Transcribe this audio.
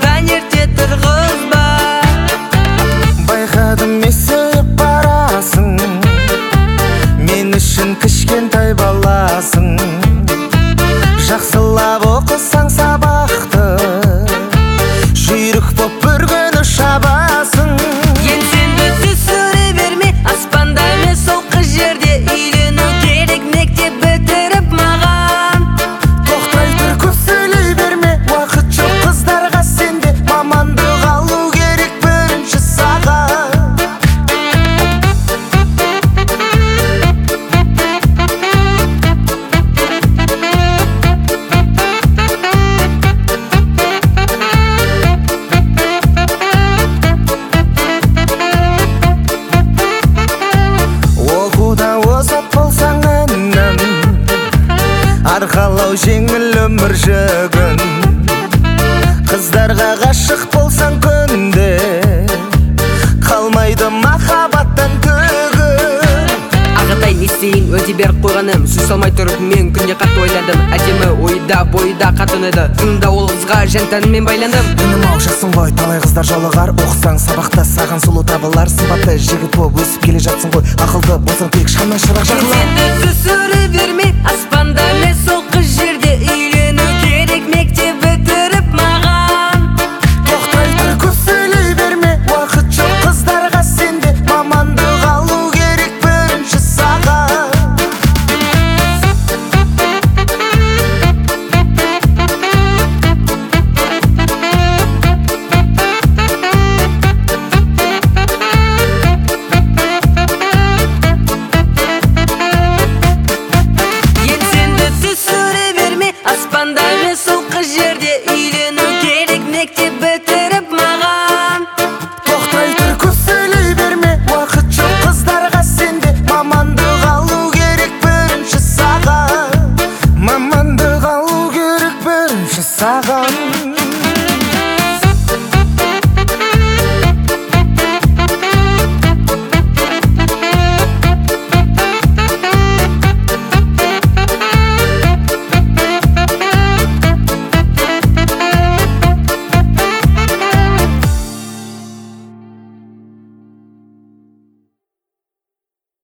таңерте тұрғызба. Байқадым есіп барасың, мен үшін кішкентай баласың. Жақсылап оқысаң сабақты, жүйрік боп бір күні шабасың. Еңсеңді түсіре берме, аспанда емес солқы жерде. Үйлену керек мектеп бітіріп маған. Тоқтай тұр, көп сөйлей берме, уақыт жоқ қыздарға сенде. Мамандық алу керек бірінші саған. Оқуда озат болсаң інім, арқалау жеңіл өмір жүгін. Қыздарға ғашық болсаң күнде, қалмайды махаббаттан түгін. Ағатай не істейін, өте беріп қойғаным. Сөз салмай тұрып мен күнде қатты ойладым. Әдемі ойда бойда қатты ұнайды. Күнде ол қызға жан-тәніммен байландым. Інім ау, жасың ғой, талай қыздар жолығар. Оқысаң сабақта саған сұлу табылар. Сымбатты жігіт боп өсіп келе жатсың ғой, ақылды болсаң тек шамнан шырақ жағылар. Еңсеңді түсіре берме, аспанда емес